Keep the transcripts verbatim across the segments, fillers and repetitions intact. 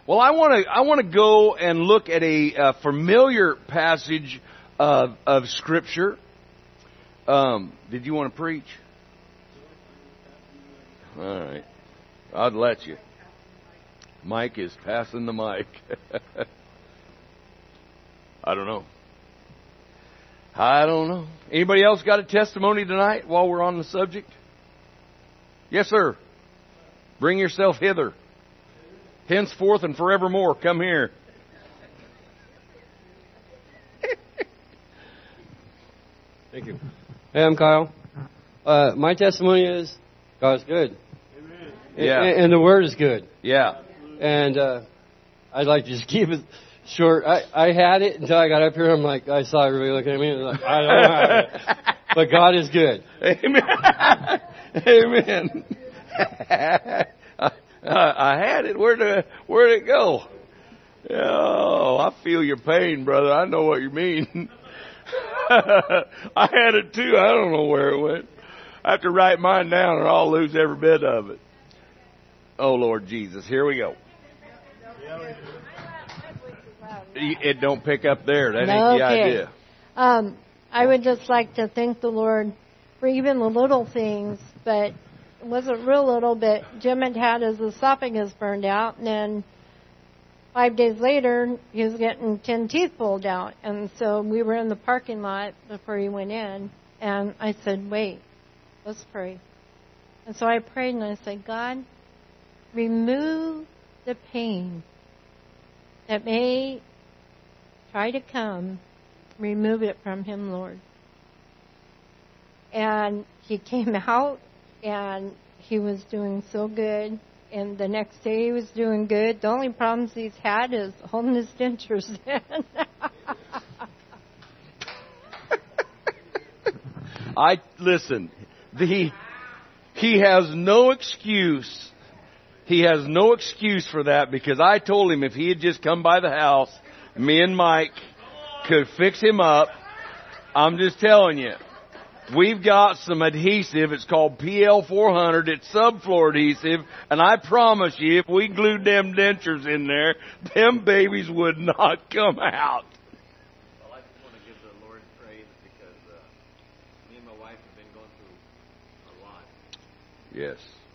Well, I want to I want to go and look at a, a familiar passage of of Scripture. Um, did you want to preach? All right, I'd let you. Mike is passing the mic. I don't know. I don't know. Anybody else got a testimony tonight while we're on the subject? Yes, sir. Bring yourself hither. Henceforth and forevermore, come here. Thank you. Hey, I'm Kyle. Uh, my testimony is God's good. Amen. Yeah. And, and the Word is good. Yeah. And uh, I'd like to just keep it short. I, I had it until I got up here. I'm like, I saw everybody looking at me. And like, I don't have it. But God is good. Amen. Amen. I had it. Where'd it, where'd it go? Oh, I feel your pain, brother. I know what you mean. I had it too. I don't know where it went. I have to write mine down or I'll lose every bit of it. Oh, Lord Jesus. Here we go. It don't pick up there. That ain't the okay. idea. Um, I would just like to thank the Lord for even the little things, but it wasn't real little, but Jim had had his esophagus burned out, and then five days later, he was getting ten teeth pulled out. And so we were in the parking lot before he went in, and I said, wait, let's pray. And so I prayed, and I said, God, remove the pain that may try to come. Remove it from him, Lord. And he came out, and he was doing so good. And the next day he was doing good. The only problems he's had is holding his dentures in. I listen. The he has no excuse. He has no excuse for that, because I told him if he had just come by the house, me and Mike could fix him up. I'm just telling you. We've got some adhesive. It's called P L four hundred. It's subfloor adhesive. And I promise you, if we glued them dentures in there, them babies would not come out. Well, I just want to give the Lord praise because uh, me and my wife have been going through a lot. Yes.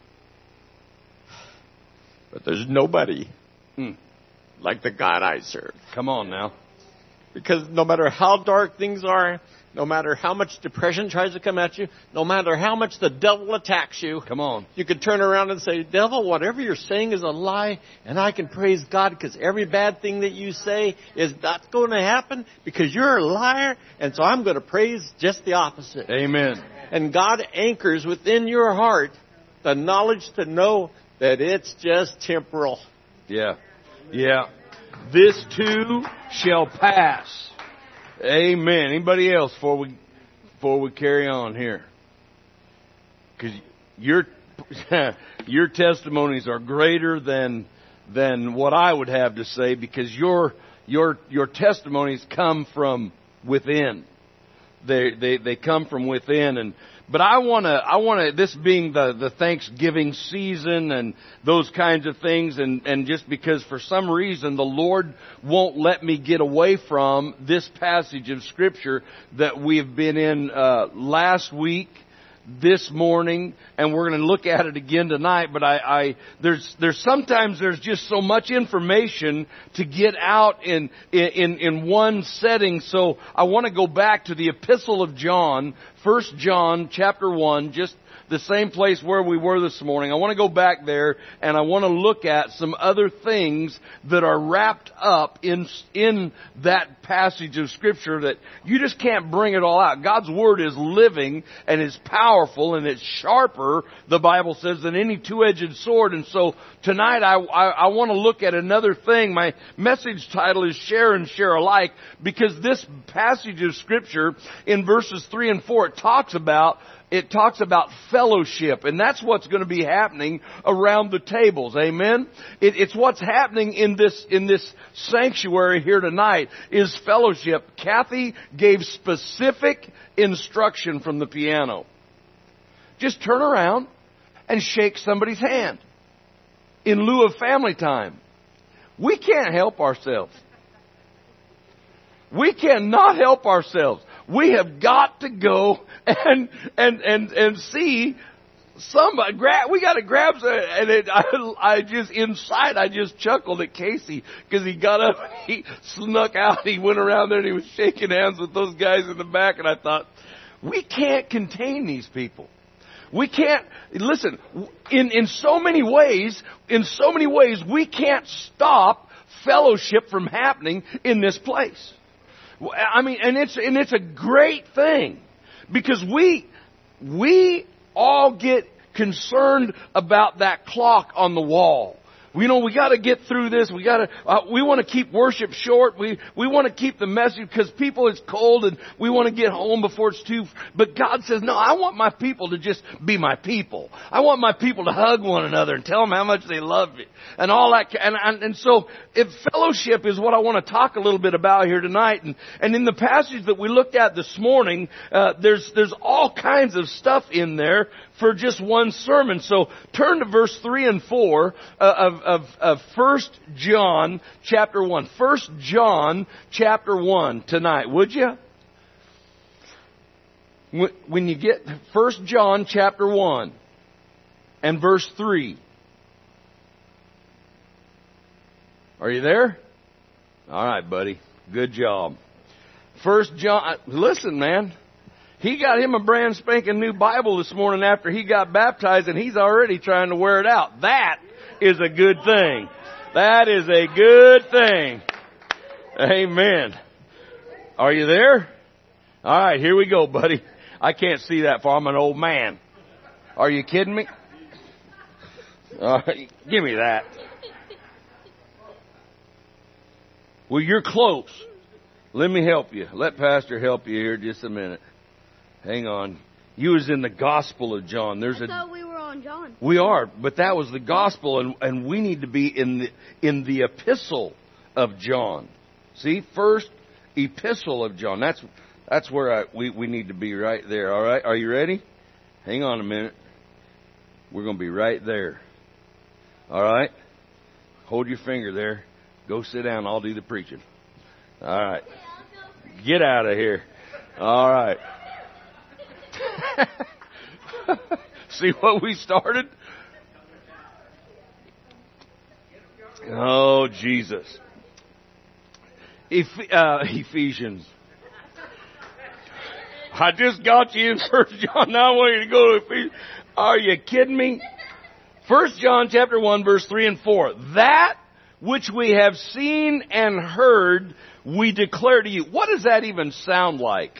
But there's nobody Hmm. like the God I serve. Come on now. Because no matter how dark things are, no matter how much depression tries to come at you, no matter how much the devil attacks you, Come on. you can turn around and say, devil, whatever you're saying is a lie, and I can praise God because every bad thing that you say is not going to happen because you're a liar, and so I'm going to praise just the opposite. Amen. And God anchors within your heart the knowledge to know that it's just temporal. Yeah. Yeah. This too shall pass. Amen. Anybody else before we before we carry on here? Because your your testimonies are greater than than what I would have to say, because your your your testimonies come from within. They they they come from within. And but I want to I want to this being the the Thanksgiving season and those kinds of things, and and just because for some reason the Lord won't let me get away from this passage of Scripture that we have been in uh, last week, this morning, and we're going to look at it again tonight. But I, I there's there's sometimes there's just so much information to get out in in in one setting. So I want to go back to the Epistle of John, First John chapter one, just the same place where we were this morning. I want to go back there, and I want to look at some other things that are wrapped up in in that passage of Scripture that you just can't bring it all out. God's Word is living and is powerful and it's sharper, the Bible says, than any two-edged sword. And so tonight I, I, I want to look at another thing. My message title is Share and Share Alike, because this passage of Scripture in verses three and four, it talks about It talks about fellowship, and that's what's going to be happening around the tables. Amen. It, it's what's happening in this in this sanctuary here tonight is fellowship. Kathy gave specific instruction from the piano. Just turn around and shake somebody's hand in lieu of family time. We can't help ourselves. We cannot help ourselves. We have got to go and and and and see somebody. Grab, we got to grab. And it, I, I just inside, I just chuckled at Casey because he got up, he snuck out, he went around there, and he was shaking hands with those guys in the back. And I thought, we can't contain these people. We can't, listen, in, in so many ways, in so many ways, we can't stop fellowship from happening in this place. I mean, and it's, and it's a great thing because we, we all get concerned about that clock on the wall. You know, we got to get through this. We got to. Uh, we want to keep worship short. We we want to keep the message because people it's cold and we want to get home before it's too. But God says, no, I want my people to just be my people. I want my people to hug one another and tell them how much they love it and all that. And and, and so, if fellowship is what I want to talk a little bit about here tonight. And and in the passage that we looked at this morning, uh, there's there's all kinds of stuff in there for just one sermon. So turn to verse three and four uh, of, of, of First John chapter one. First John chapter one tonight, would you? When you get First John chapter one and verse three. Are you there? All right, buddy. Good job. First John, listen, man. He got him a brand spanking new Bible this morning after he got baptized, and he's already trying to wear it out. That is a good thing. That is a good thing. Amen. Are you there? All right, here we go, buddy. I can't see that far. I'm an old man. Are you kidding me? All right, give me that. Well, you're close. Let me help you. Let Pastor help you here just a minute. Hang on. You was in the Gospel of John. There's I a. thought we were on John. We are, but that was the Gospel, and and we need to be in the in the Epistle of John. See, first Epistle of John. That's that's where I, we we need to be right there. All right, are you ready? Hang on a minute. We're going to be right there. All right. Hold your finger there. Go sit down. I'll do the preaching. All right. Get out of here. All right. See what we started? Oh, Jesus. Eph- uh, Ephesians. I just got you in First John. Now I want you to go to Ephesians. Are you kidding me? First John chapter one, verse three and four. That which we have seen and heard, we declare to you. What does that even sound like?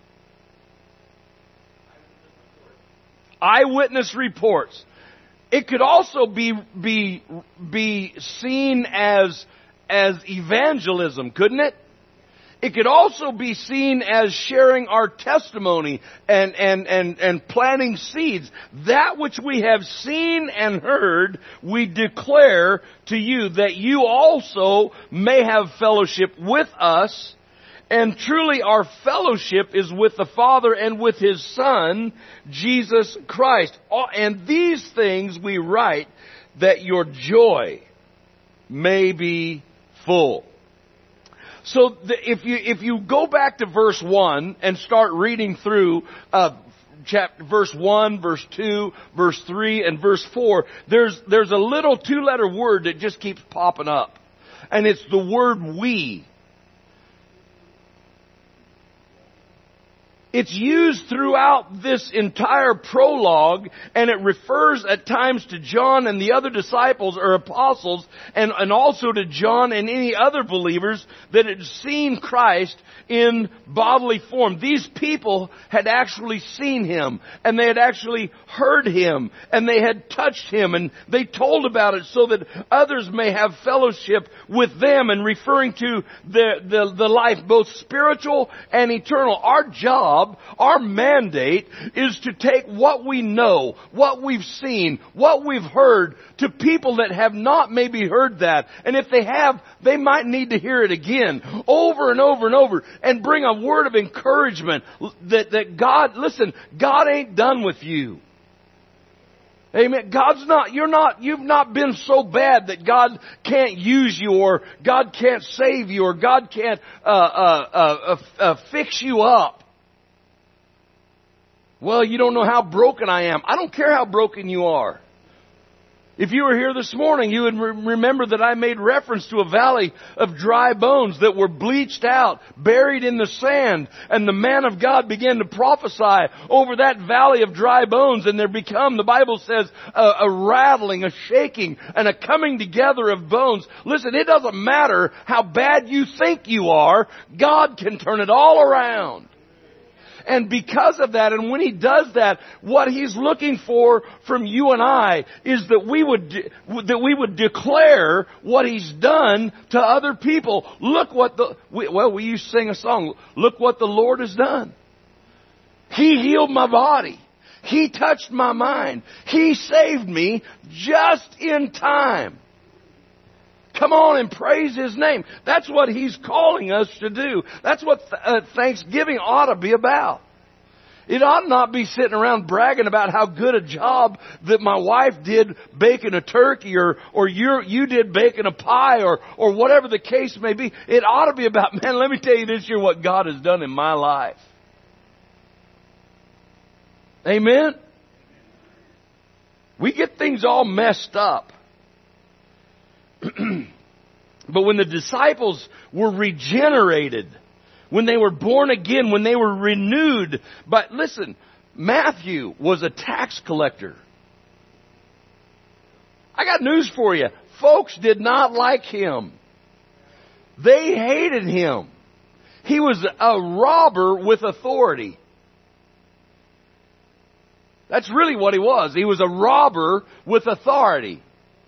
Eyewitness reports. It could also be be be seen as as evangelism, couldn't it? It could also be seen as sharing our testimony and and and and planting seeds. That which we have seen and heard, we declare to you, that you also may have fellowship with us. And truly our fellowship is with the Father and with His Son, Jesus Christ. And these things we write that your joy may be full. So the, if you if you go back to verse one and start reading through uh, chapter verse one, verse two, verse three, and verse four, there's there's a little two-letter word that just keeps popping up, and it's the word "we." It's used throughout this entire prologue, and it refers at times to John and the other disciples or apostles, and, and also to John and any other believers that had seen Christ in bodily form. These people had actually seen Him, and they had actually heard Him, and they had touched Him, and they told about it so that others may have fellowship with them, and referring to the, the, the life both spiritual and eternal. Our job Our mandate is to take what we know, what we've seen, what we've heard to people that have not maybe heard that. And if they have, they might need to hear it again over and over and over and bring a word of encouragement that, that God, listen, God ain't done with you. Amen. God's not, you're not, you've not been so bad that God can't use you, or God can't save you, or God can't uh, uh, uh, uh, uh, fix you up. Well, you don't know how broken I am. I don't care how broken you are. If you were here this morning, you would re- remember that I made reference to a valley of dry bones that were bleached out, buried in the sand. And the man of God began to prophesy over that valley of dry bones. And there become, the Bible says, a, a rattling, a shaking, and a coming together of bones. Listen, it doesn't matter how bad you think you are. God can turn it all around. And because of that, and when He does that, what He's looking for from you and I is that we would de- that we would declare what He's done to other people. Look what the we, well, we used to sing a song. Look what the Lord has done. He healed my body. He touched my mind. He saved me just in time. Come on and praise His name. That's what He's calling us to do. That's what th- uh, Thanksgiving ought to be about. It ought not be sitting around bragging about how good a job that my wife did baking a turkey, or, or you you did baking a pie, or, or whatever the case may be. It ought to be about, man, let me tell you this year what God has done in my life. Amen? We get things all messed up. But when the disciples were regenerated, when they were born again, when they were renewed, but listen, Matthew was a tax collector. I got news for you. Folks did not like him. They hated him. He was a robber with authority. That's really what he was. He was a robber with authority.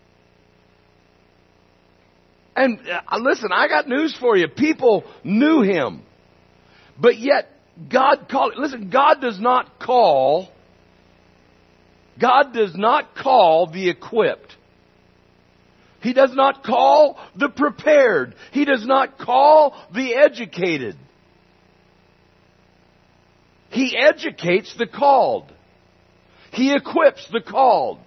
And uh, listen, I got news for you. People knew him. But yet, God called, listen, God does not call, God does not call the equipped. He does not call the prepared. He does not call the educated. He educates the called. He equips the called.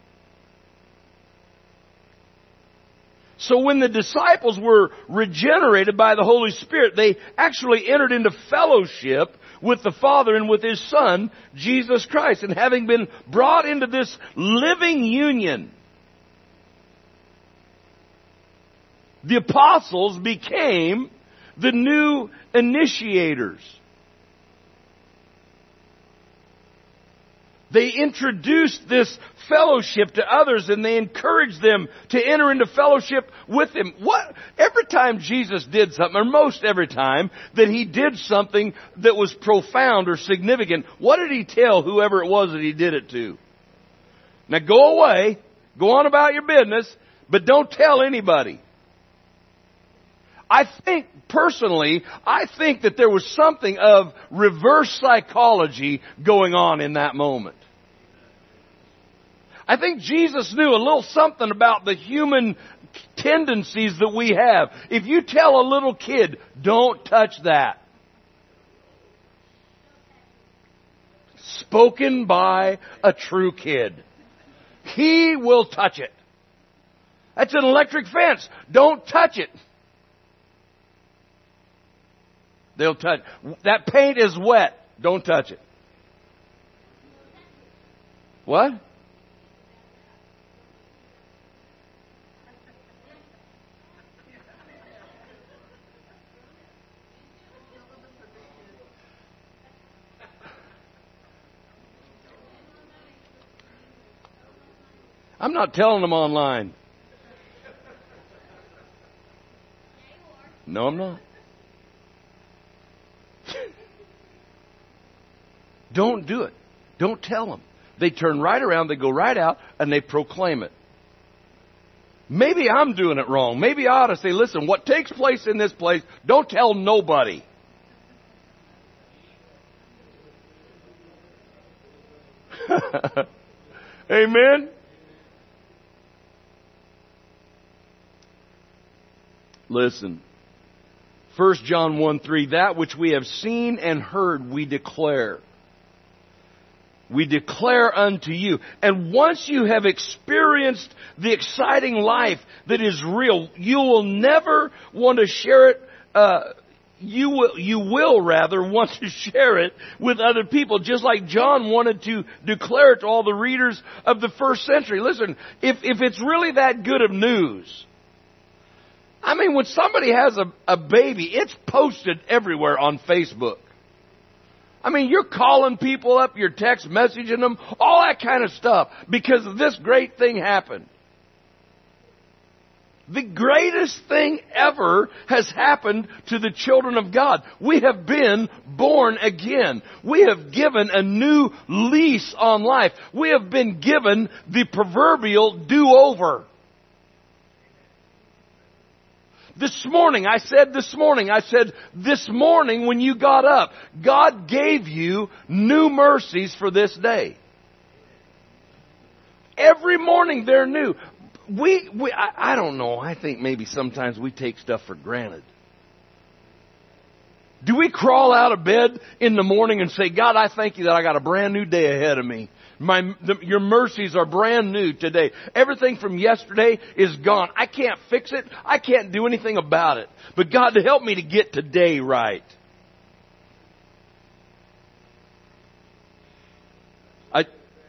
So when the disciples were regenerated by the Holy Spirit, they actually entered into fellowship with the Father and with His Son, Jesus Christ. And having been brought into this living union, the apostles became the new initiators. They introduced this fellowship to others, and they encouraged them to enter into fellowship with Him. What? Every time Jesus did something, or most every time that He did something that was profound or significant, what did He tell whoever it was that He did it to? Now go away, go on about your business, but don't tell anybody. I think, personally, I think that there was something of reverse psychology going on in that moment. I think Jesus knew a little something about the human tendencies that we have. If you tell a little kid, don't touch that. Spoken by a true kid. He will touch it. That's an electric fence. Don't touch it. They'll touch. That paint is wet. Don't touch it. What? I'm not telling them online. No, I'm not. Don't do it. Don't tell them. They turn right around, they go right out, and they proclaim it. Maybe I'm doing it wrong. Maybe I ought to say, listen, what takes place in this place, don't tell nobody. Amen? Listen. First John one three, that which we have seen and heard we declare. we declare unto you. And once you have experienced the exciting life that is real, you will never want to share it. Uh, you will, you will rather want to share it with other people, just like John wanted to declare it to all the readers of the first century. Listen, if, if it's really that good of news, I mean, when somebody has a, a baby, it's posted everywhere on Facebook. I mean, you're calling people up, you're text messaging them, all that kind of stuff, because this great thing happened. The greatest thing ever has happened to the children of God. We have been born again. We have given a new lease on life. We have been given the proverbial do-over. This morning, I said this morning, I said this morning when you got up, God gave you new mercies for this day. Every morning they're new. We, we I, I don't know, I think maybe sometimes we take stuff for granted. Do we crawl out of bed in the morning and say, God, I thank you that I got a brand new day ahead of me. My, the, your mercies are brand new today. Everything from yesterday is gone. I can't fix it. I can't do anything about it. But God, to help me to get today right. I,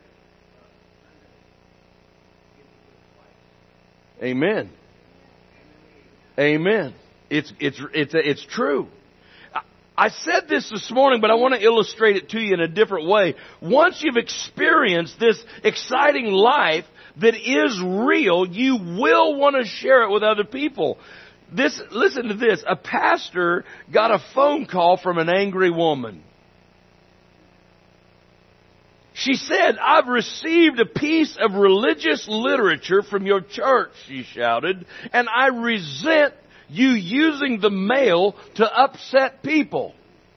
amen. Amen. It's, it's, it's, it's true. I said this this morning, but I want to illustrate it to you in a different way. Once you've experienced this exciting life that is real, you will want to share it with other people. This, listen to this. A pastor got a phone call from an angry woman. She said, I've received a piece of religious literature from your church, she shouted, and I resent you using the mail to upset people.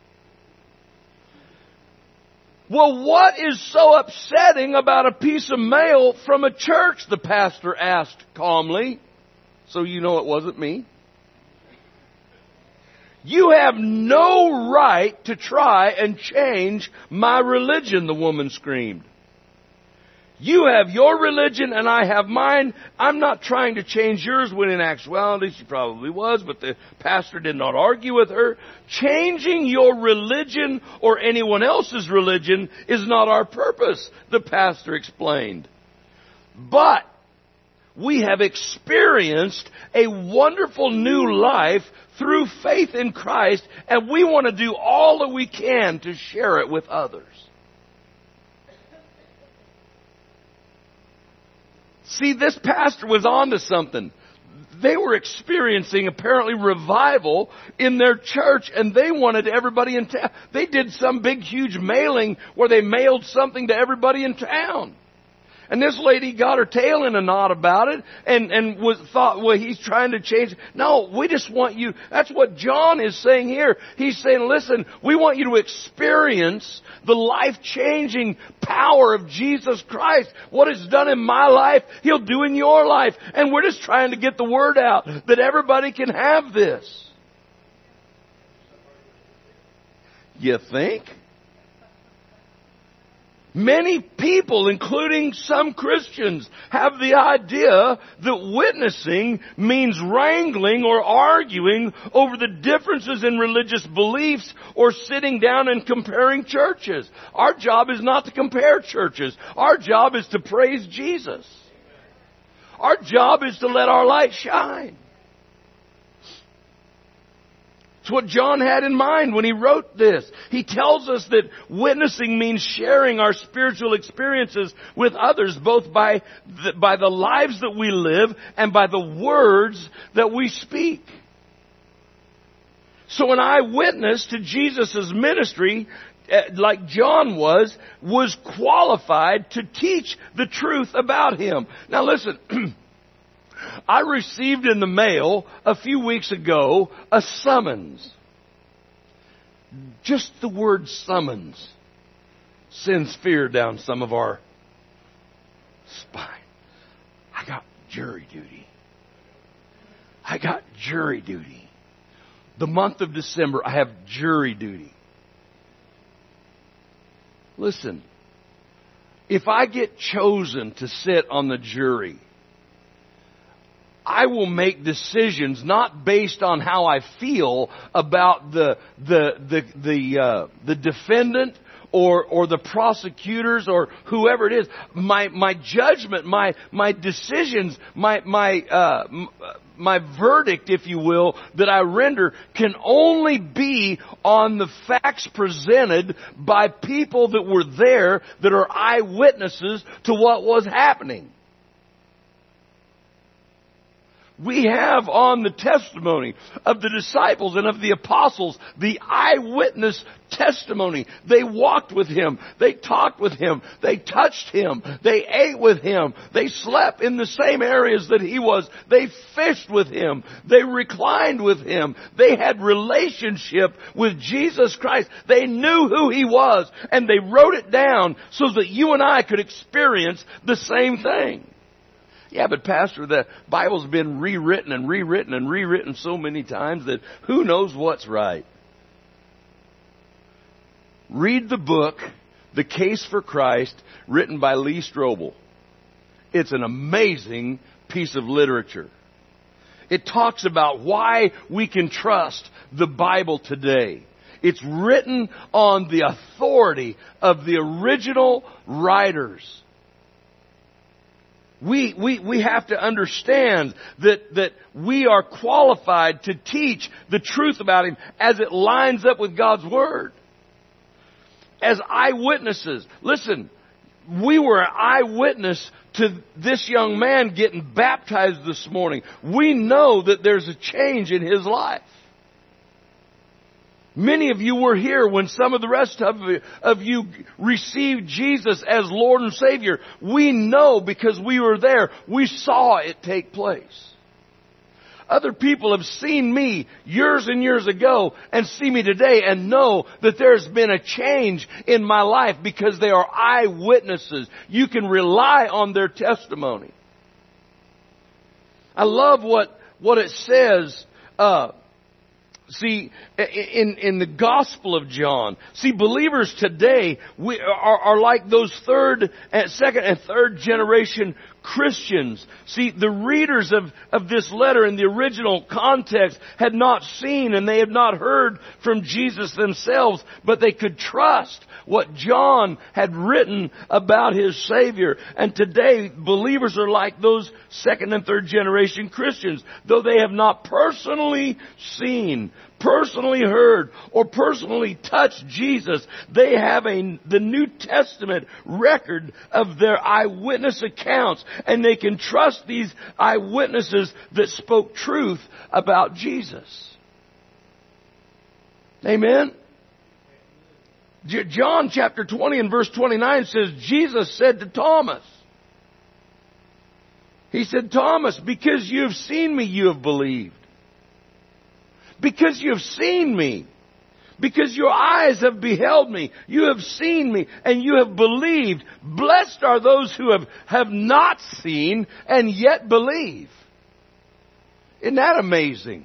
Well, what is so upsetting about a piece of mail from a church? The pastor asked calmly. So you know it wasn't me. You have no right to try and change my religion, the woman screamed. You have your religion and I have mine. I'm not trying to change yours, when in actuality she probably was, but the pastor did not argue with her. Changing your religion or anyone else's religion is not our purpose, the pastor explained. But we have experienced a wonderful new life through faith in Christ, and we want to do all that we can to share it with others. See, this pastor was onto something. They were experiencing apparently revival in their church, and they wanted everybody in town. They did some big, huge mailing where they mailed something to everybody in town. And this lady got her tail in a knot about it and, and was thought, well, he's trying to change. No, we just want you. That's what John is saying here. He's saying, listen, we want you to experience the life-changing power of Jesus Christ. What is done in my life, He'll do in your life. And we're just trying to get the word out that everybody can have this. You think? Many people, including some Christians, have the idea that witnessing means wrangling or arguing over the differences in religious beliefs or sitting down and comparing churches. Our job is not to compare churches. Our job is to praise Jesus. Our job is to let our light shine. It's what John had in mind when he wrote this. He tells us that witnessing means sharing our spiritual experiences with others, both by the, by the lives that we live and by the words that we speak. So an eyewitness to Jesus' ministry, like John was, was qualified to teach the truth about Him. Now listen, I received in the mail a few weeks ago a summons. Just the word summons sends fear down some of our spine. I got jury duty. I got jury duty. The month of December, I have jury duty. Listen, if I get chosen to sit on the jury, I will make decisions not based on how I feel about the the the the uh, the defendant or or the prosecutors or whoever it is. My my judgment, my my decisions, my my uh, my verdict, if you will, that I render can only be on the facts presented by people that were there, that are eyewitnesses to what was happening. We have on the testimony of the disciples and of the apostles the eyewitness testimony. They walked with Him. They talked with Him. They touched Him. They ate with Him. They slept in the same areas that He was. They fished with Him. They reclined with Him. They had relationship with Jesus Christ. They knew who He was, and they wrote it down so that you and I could experience the same thing. Yeah, but Pastor, the Bible's been rewritten and rewritten and rewritten so many times that who knows what's right. Read the book, The Case for Christ, written by Lee Strobel. It's an amazing piece of literature. It talks about why we can trust the Bible today. It's written on the authority of the original writers. We, we, we have to understand that, that we are qualified to teach the truth about Him as it lines up with God's Word. As eyewitnesses. Listen, we were an eyewitness to this young man getting baptized this morning. We know that there's a change in his life. Many of you were here when some of the rest of, of you received Jesus as Lord and Savior. We know because we were there. We saw it take place. Other people have seen me years and years ago and see me today and know that there's been a change in my life because they are eyewitnesses. You can rely on their testimony. I love what, what it says, uh, See, in, in the Gospel of John, see, believers today we are, are like those third, and second and third generation Christians. See, the readers of, of this letter in the original context had not seen and they had not heard from Jesus themselves, but they could trust what John had written about His Savior. And today, believers are like those second and third generation Christians. Though they have not personally seen, personally heard, or personally touched Jesus, they have a, the New Testament record of their eyewitness accounts, and they can trust these eyewitnesses that spoke truth about Jesus. Amen? John chapter twenty and verse twenty-nine says, Jesus said to Thomas, He said, Thomas, because you have seen me, you have believed. Because you have seen me. Because your eyes have beheld me. You have seen me and you have believed. Blessed are those who have, have not seen and yet believe. Isn't that amazing?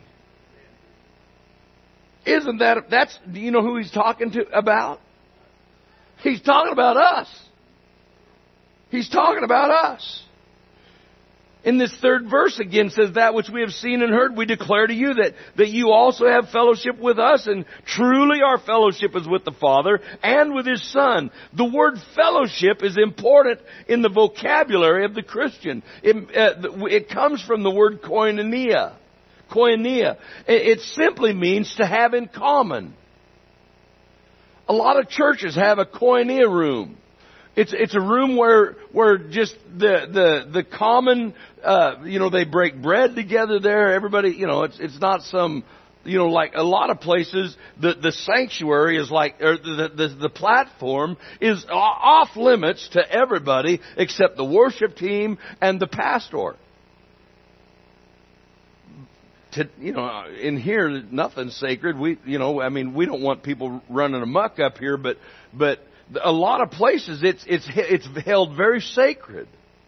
Isn't that, that's, do you know who He's talking to about? He's talking about us. He's talking about us. In this third verse again says, that which we have seen and heard, we declare to you that, that you also have fellowship with us, and truly our fellowship is with the Father and with His Son. The word fellowship is important in the vocabulary of the Christian. It, uh, it comes from the word koinonia. Koinonia. It, it simply means to have in common. A lot of churches have a koinonia room. It's it's a room where where just the the the common uh, you know, they break bread together there. Everybody, you know, it's it's not some, you know, like a lot of places the the sanctuary is like, or the the, the platform is off limits to everybody except the worship team and the pastor. To, you know, in here nothing's sacred. We, you know, I mean, we don't want people running amok up here, but but. A lot of places it's it's it's held very sacred.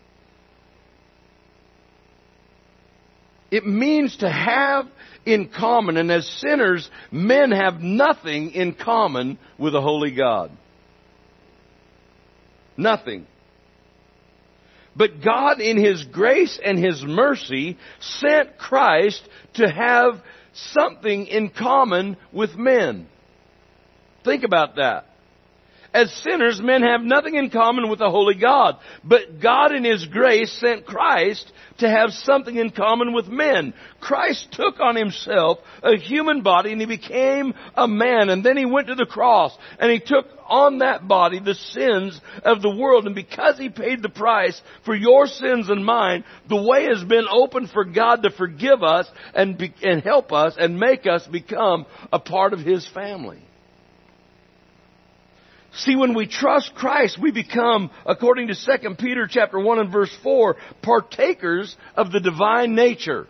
It means to have in common, and as sinners, men have nothing in common with a holy God. Nothing. But God, in His grace and His mercy, sent Christ to have something in common with men. Think about that. As sinners, men have nothing in common with a holy God. But God in His grace sent Christ to have something in common with men. Christ took on Himself a human body and He became a man. And then He went to the cross and He took on that body the sins of the world. And because He paid the price for your sins and mine, the way has been open for God to forgive us and, be, and help us and make us become a part of His family. See, when we trust Christ, we become, according to Second Peter chapter one and verse four, partakers of the divine nature.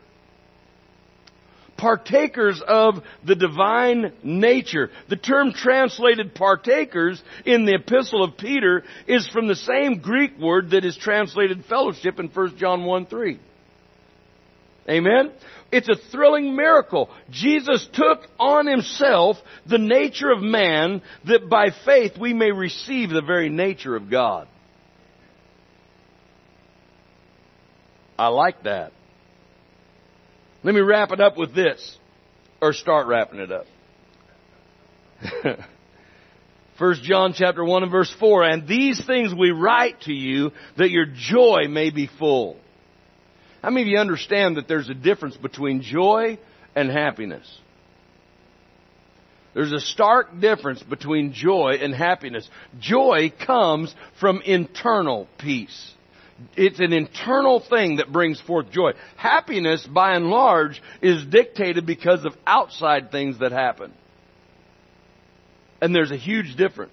Partakers of the divine nature. The term translated partakers in the epistle of Peter is from the same Greek word that is translated fellowship in First John one three. Amen? It's a thrilling miracle. Jesus took on Himself the nature of man that by faith we may receive the very nature of God. I like that. Let me wrap it up with this. Or start wrapping it up. First John chapter one and verse four. And these things we write to you that your joy may be full. How many of you understand that there's a difference between joy and happiness? There's a stark difference between joy and happiness. Joy comes from internal peace. It's an internal thing that brings forth joy. Happiness, by and large, is dictated because of outside things that happen. And there's a huge difference.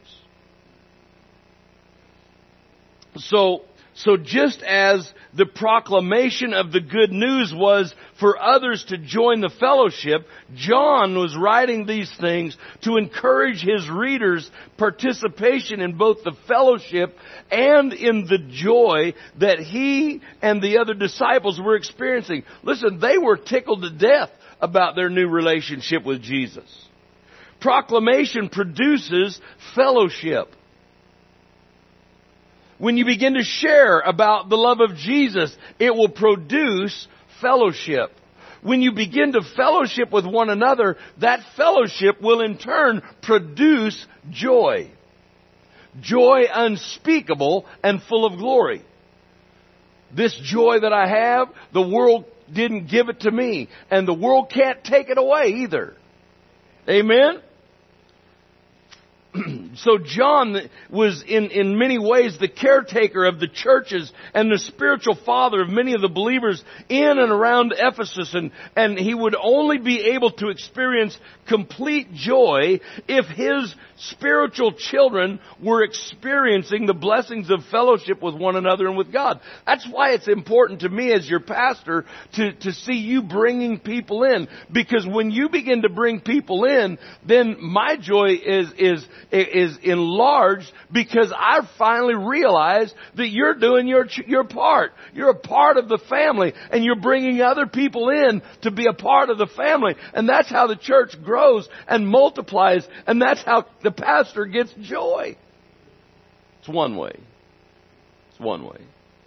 So, So just as the proclamation of the good news was for others to join the fellowship, John was writing these things to encourage his readers' participation in both the fellowship and in the joy that he and the other disciples were experiencing. Listen, they were tickled to death about their new relationship with Jesus. Proclamation produces fellowship. When you begin to share about the love of Jesus, it will produce fellowship. When you begin to fellowship with one another, that fellowship will in turn produce joy. Joy unspeakable and full of glory. This joy that I have, the world didn't give it to me, and the world can't take it away either. Amen? So John was in, in many ways the caretaker of the churches and the spiritual father of many of the believers in and around Ephesus. And, and he would only be able to experience complete joy if his spiritual children were experiencing the blessings of fellowship with one another and with God. That's why it's important to me as your pastor to, to see you bringing people in. Because when you begin to bring people in, then my joy is, is, is enlarged because I finally realized that you're doing your, your part. You're a part of the family and you're bringing other people in to be a part of the family. And that's how the church grows and multiplies, and that's how the pastor gets joy. It's one way. It's one way.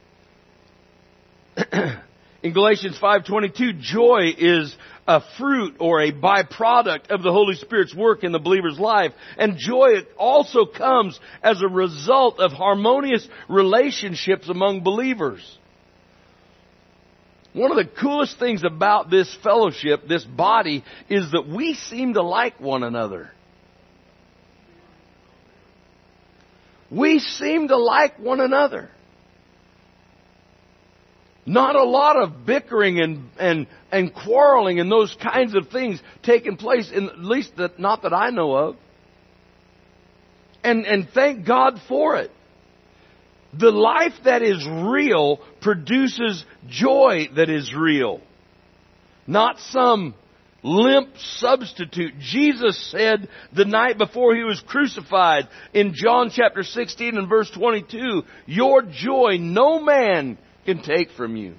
In Galatians five twenty-two, joy is a fruit or a byproduct of the Holy Spirit's work in the believer's life. And joy also comes as a result of harmonious relationships among believers. One of the coolest things about this fellowship, this body, is that we seem to like one another. We seem to like one another. Not a lot of bickering and, and, and quarreling and those kinds of things taking place, in, at least that, not that I know of. And, and thank God for it. The life that is real produces joy that is real. Not some limp substitute. Jesus said the night before He was crucified in John chapter sixteen and verse twenty-two, your joy no man can take from you.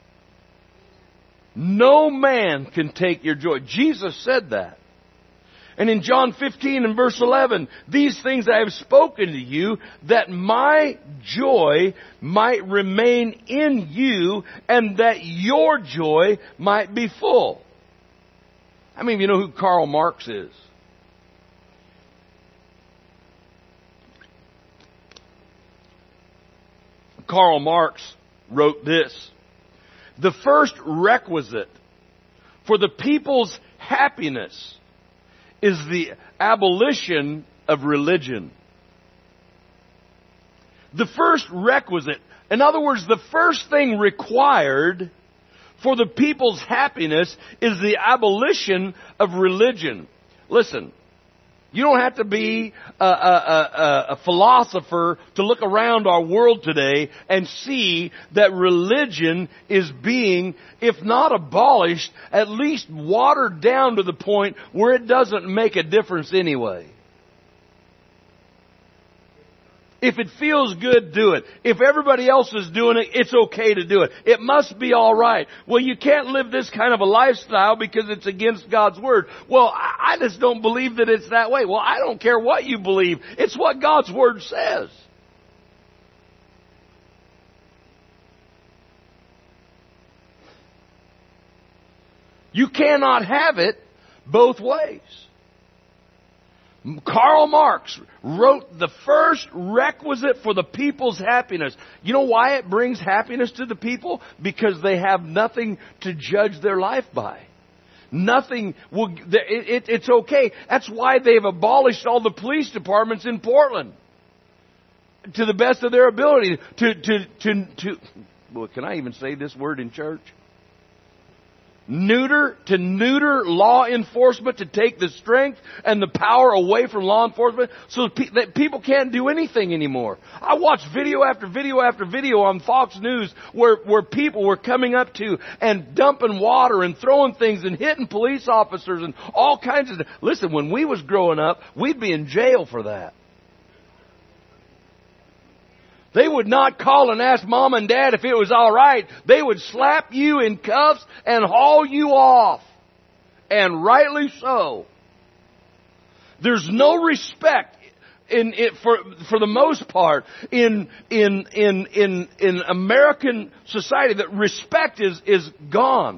No man can take your joy. Jesus said that. And in John fifteen and verse eleven, these things I have spoken to you, that my joy might remain in you, and that your joy might be full. How many of you know who Karl Marx is? Karl Marx wrote this: the first requisite for the people's happiness is the abolition of religion. The first requisite, in other words, the first thing required for the people's happiness is the abolition of religion. Listen, you don't have to be a, a, a, a philosopher to look around our world today and see that religion is being, if not abolished, at least watered down to the point where it doesn't make a difference anyway. If it feels good, do it. If everybody else is doing it, it's okay to do it. It must be all right. Well, you can't live this kind of a lifestyle because it's against God's Word. Well, I just don't believe that it's that way. Well, I don't care what you believe. It's what God's Word says. You cannot have it both ways. Karl Marx wrote the first requisite for the people's happiness. You know why it brings happiness to the people? Because they have nothing to judge their life by. Nothing will, it, it, it's okay. That's why they've abolished all the police departments in Portland. To the best of their ability. To, to, to, to, well, can I even say this word in church? Neuter, to neuter law enforcement, to take the strength and the power away from law enforcement so that people can't do anything anymore. I watched video after video after video on Fox News where, where people were coming up to and dumping water and throwing things and hitting police officers and all kinds of... Listen, when we was growing up, we'd be in jail for that. They would not call and ask mom and dad if it was all right. They would slap you in cuffs and haul you off. And rightly so. There's no respect in it for for the most part in in in in in American society. That respect is is gone.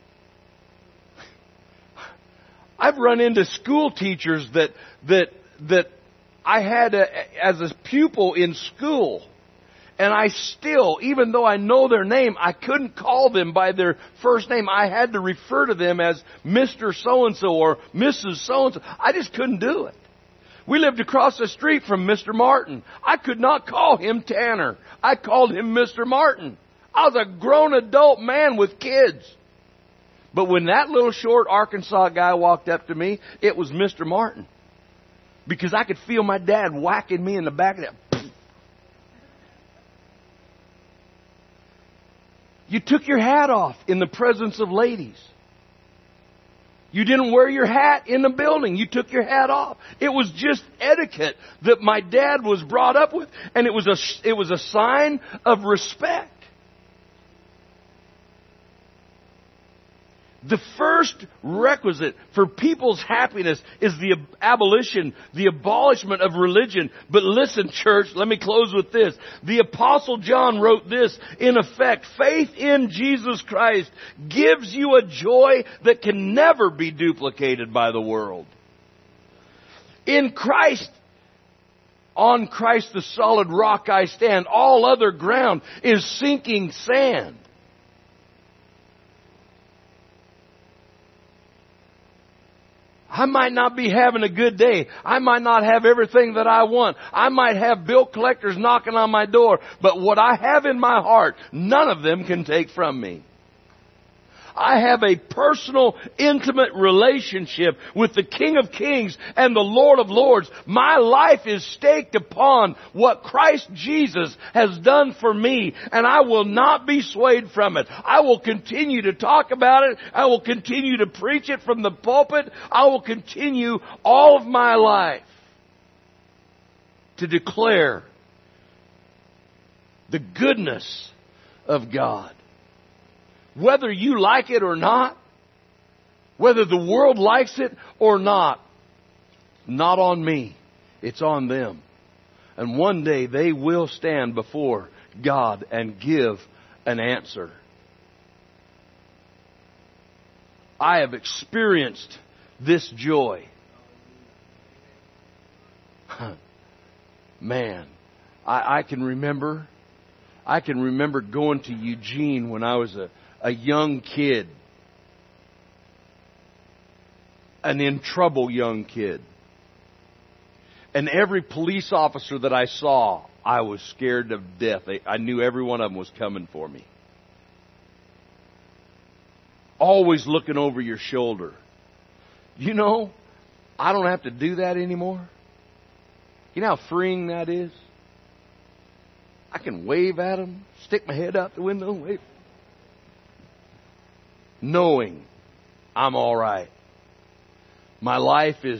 I've run into school teachers that that that I had a, as a pupil in school. And I still, even though I know their name, I couldn't call them by their first name. I had to refer to them as Mister So-and-so or Missus So-and-so. I just couldn't do it. We lived across the street from Mister Martin. I could not call him Tanner. I called him Mister Martin. I was a grown adult man with kids. But when that little short Arkansas guy walked up to me, it was Mister Martin. Because I could feel my dad whacking me in the back of that. You took your hat off in the presence of ladies. You didn't wear your hat in the building. You took your hat off. It was just etiquette that my dad was brought up with. And it was a, it was a sign of respect. The first requisite for people's happiness is the abolition, the abolishment of religion. But listen, church, let me close with this. The Apostle John wrote this, in effect, faith in Jesus Christ gives you a joy that can never be duplicated by the world. In Christ, on Christ the solid rock I stand. All other ground is sinking sand. I might not be having a good day. I might not have everything that I want. I might have bill collectors knocking on my door. But what I have in my heart, none of them can take from me. I have a personal, intimate relationship with the King of Kings and the Lord of Lords. My life is staked upon what Christ Jesus has done for me, and I will not be swayed from it. I will continue to talk about it. I will continue to preach it from the pulpit. I will continue all of my life to declare the goodness of God. Whether you like it or not, whether the world likes it or not, not on me. It's on them. And one day they will stand before God and give an answer. I have experienced this joy. Man, I, I can remember, I can remember going to Eugene when I was a, a young kid. An in trouble young kid. And every police officer that I saw, I was scared to death. I knew every one of them was coming for me. Always looking over your shoulder. You know, I don't have to do that anymore. You know how freeing that is? I can wave at them, stick my head out the window and wave. Knowing I'm all right. My life is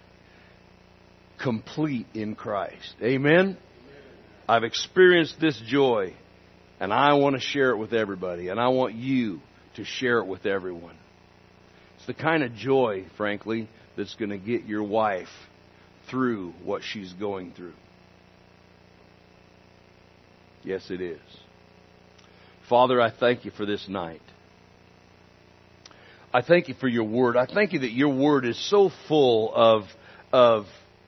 complete in Christ. Amen? I've experienced this joy, and I want to share it with everybody, and I want you to share it with everyone. It's the kind of joy, frankly, that's going to get your wife through what she's going through. Yes, it is. Father, I thank you for this night. I thank you for your word. I thank you that your word is so full of, of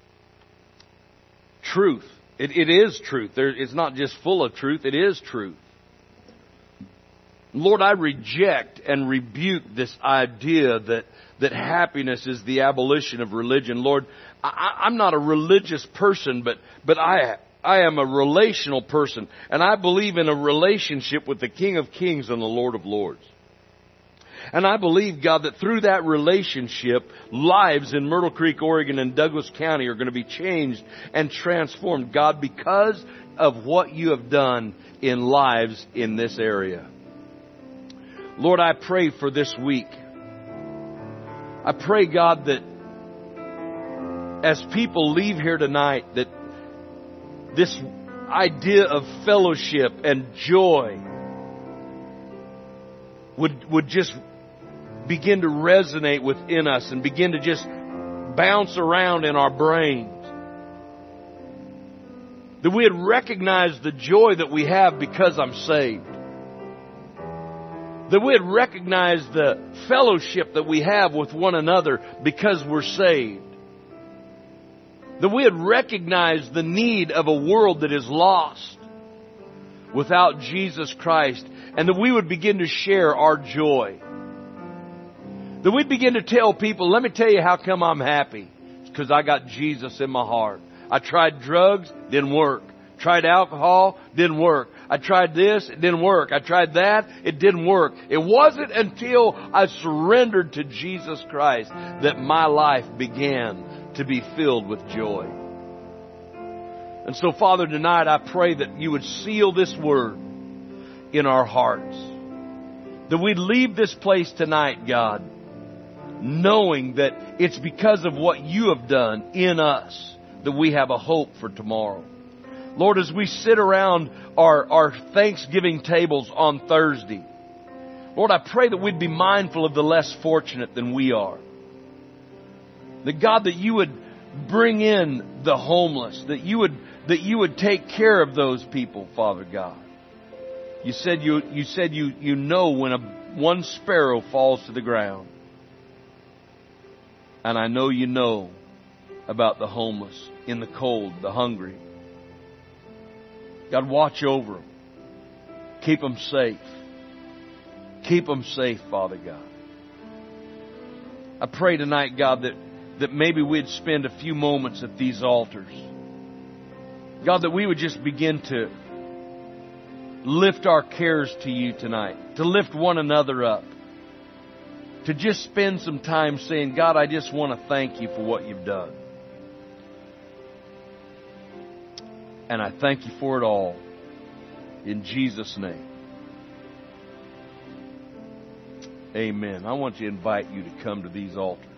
truth. It, it is truth. There, it's not just full of truth. It is truth. Lord, I reject and rebuke this idea that, that happiness is the abolition of religion. Lord, I, I'm not a religious person, but, but I, I am a relational person. And I believe in a relationship with the King of Kings and the Lord of Lords. And I believe, God, that through that relationship, lives in Myrtle Creek, Oregon and Douglas County are going to be changed and transformed, God, because of what you have done in lives in this area. Lord, I pray for this week. I pray, God, that as people leave here tonight, that this idea of fellowship and joy would, would just begin to resonate within us and begin to just bounce around in our brains. That we would recognize the joy that we have because I'm saved. That we would recognize the fellowship that we have with one another because we're saved. That we would recognize the need of a world that is lost without Jesus Christ. And that we would begin to share our joy. That we'd begin to tell people, let me tell you how come I'm happy. It's because I got Jesus in my heart. I tried drugs, didn't work. Tried alcohol, didn't work. I tried this, it didn't work. I tried that, it didn't work. It wasn't until I surrendered to Jesus Christ that my life began to be filled with joy. And so, Father, tonight I pray that you would seal this word in our hearts. That we'd leave this place tonight, God, knowing that it's because of what you have done in us that we have a hope for tomorrow. Lord, as we sit around our, our Thanksgiving tables on Thursday, Lord, I pray that we'd be mindful of the less fortunate than we are. That, God, that you would bring in the homeless, that you would, that you would take care of those people, Father God. You said you, you said you, you know when a, one sparrow falls to the ground. And I know you know about the homeless, in the cold, the hungry. God, watch over them. Keep them safe. Keep them safe, Father God. I pray tonight, God, that, that maybe we'd spend a few moments at these altars. God, that we would just begin to lift our cares to you tonight. To lift one another up. To just spend some time saying, God, I just want to thank you for what you've done. And I thank you for it all. In Jesus' name. Amen. I want to invite you to come to these altars.